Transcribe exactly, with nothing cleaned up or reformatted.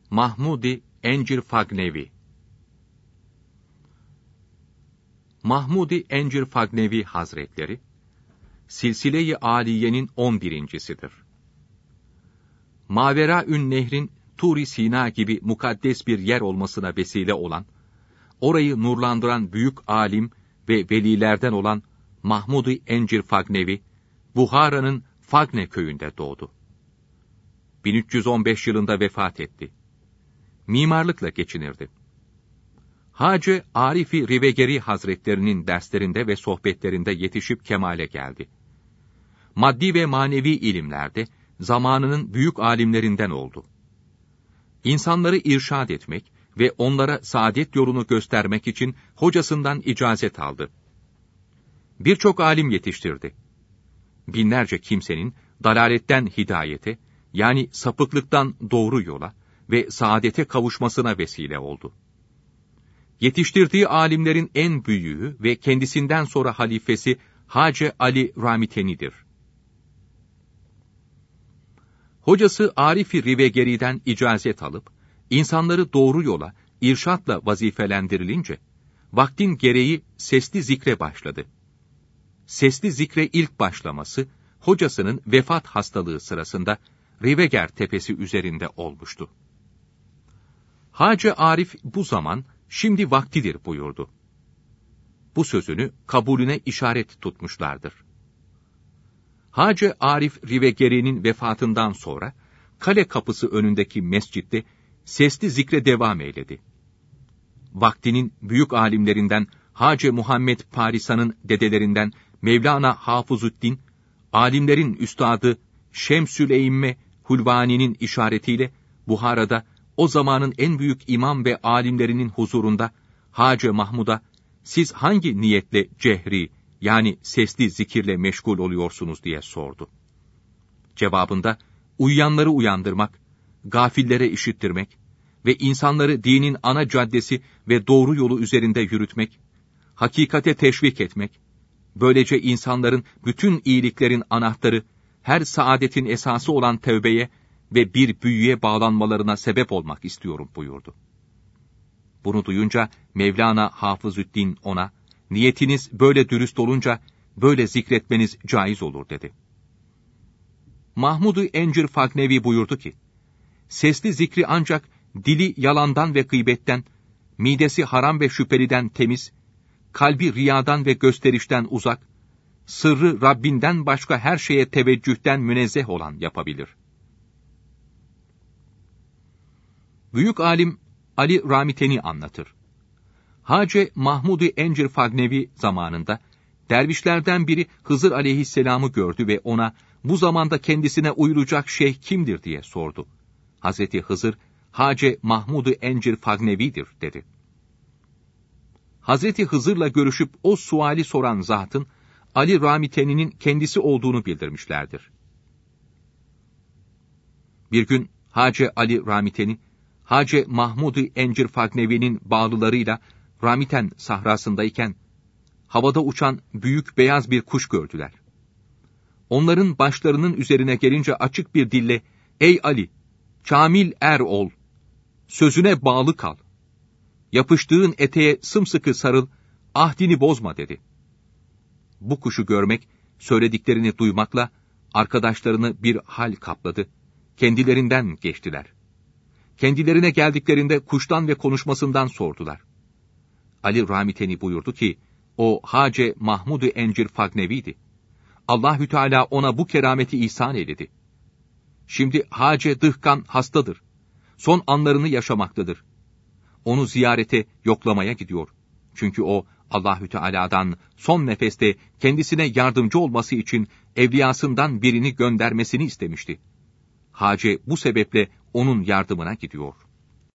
Mahmud-i Encir-Fagnevi. Mahmud-i Encir-Fagnevi Hazretleri, Silsile-i Aliye'nin on birincisidir. Maveraün Nehrin Tur-i Sina gibi mukaddes bir yer olmasına vesile olan, orayı nurlandıran büyük alim ve velilerden olan Mahmud-i Encir-Fagnevi, Buhara'nın Fagne köyünde doğdu. bin üç yüz on beş yılında vefat etti. Mimarlıkla geçinirdi. Hacı Arif-i Rivegeri Hazretlerinin derslerinde ve sohbetlerinde yetişip kemale geldi. Maddi ve manevi ilimlerde zamanının büyük alimlerinden oldu. İnsanları irşad etmek ve onlara saadet yolunu göstermek için hocasından icazet aldı. Birçok alim yetiştirdi. Binlerce kimsenin dalaletten hidayete, yani sapıklıktan doğru yola ve saadete kavuşmasına vesile oldu. Yetiştirdiği alimlerin en büyüğü ve kendisinden sonra halifesi Hacı Ali Ramiteni'dir. Hocası Arif-i Rivegeri'den icazet alıp, insanları doğru yola, irşatla vazifelendirilince, vaktin gereği sesli zikre başladı. Sesli zikre ilk başlaması, hocasının vefat hastalığı sırasında Riveger tepesi üzerinde olmuştu. Hacı Arif bu zaman, şimdi vaktidir buyurdu. Bu sözünü kabulüne işaret tutmuşlardır. Hacı Arif Rivegeri'nin vefatından sonra, kale kapısı önündeki mescitte sesli zikre devam eyledi. Vaktinin büyük alimlerinden Hacı Muhammed Parisa'nın dedelerinden Mevlana Hafızüddin, alimlerin üstadı Şemsül-Eymme Hulvani'nin işaretiyle Buhara'da o zamanın en büyük imam ve alimlerinin huzurunda Hacı Mahmud'a siz hangi niyetle cehri, yani sesli zikirle meşgul oluyorsunuz diye sordu. Cevabında uyuyanları uyandırmak, gafillere işittirmek ve insanları dinin ana caddesi ve doğru yolu üzerinde yürütmek, hakikate teşvik etmek, böylece insanların bütün iyiliklerin anahtarı, her saadetin esası olan tevbeye ve bir büyüye bağlanmalarına sebep olmak istiyorum buyurdu. Bunu duyunca Mevlana Hafızüddin ona, niyetiniz böyle dürüst olunca böyle zikretmeniz caiz olur dedi. Mahmud-u Encir-Fagnevi buyurdu ki, sesli zikri ancak dili yalandan ve gıybetten, midesi haram ve şüpheliden temiz, kalbi riyadan ve gösterişten uzak, sırrı Rabbinden başka her şeye teveccühten münezzeh olan yapabilir. Büyük alim Ali Ramiteni anlatır. Hacı Mahmud-u Encir-Fagnevi zamanında, dervişlerden biri Hızır aleyhisselamı gördü ve ona, bu zamanda kendisine uyulacak şeyh kimdir diye sordu. Hazreti Hızır, Hacı Mahmud-u Encir-Fagnevi'dir dedi. Hazreti Hızır'la görüşüp o suali soran zatın, Ali Ramiteni'nin kendisi olduğunu bildirmişlerdir. Bir gün Hacı Ali Ramiteni, Hacı Mahmud-u Encir-Fagnevi'nin bağlılarıyla Ramiten sahrasındayken, havada uçan büyük beyaz bir kuş gördüler. Onların başlarının üzerine gelince açık bir dille, ''Ey Ali, kamil er ol, sözüne bağlı kal, yapıştığın eteğe sımsıkı sarıl, ahdini bozma.'' dedi. Bu kuşu görmek, söylediklerini duymakla, arkadaşlarını bir hal kapladı, kendilerinden geçtiler. Kendilerine geldiklerinde kuştan ve konuşmasından sordular. Ali Ramiteni buyurdu ki, o Hacı Mahmud-u Encir-Fagnevi'di. Allahü Teala ona bu kerameti ihsan eyledi. Şimdi Hacı Dıhkan hastadır. Son anlarını yaşamaktadır. Onu ziyarete, yoklamaya gidiyor. Çünkü o Allahü Teala'dan son nefeste kendisine yardımcı olması için evliyasından birini göndermesini istemişti. Hacı bu sebeple onun yardımına gidiyor.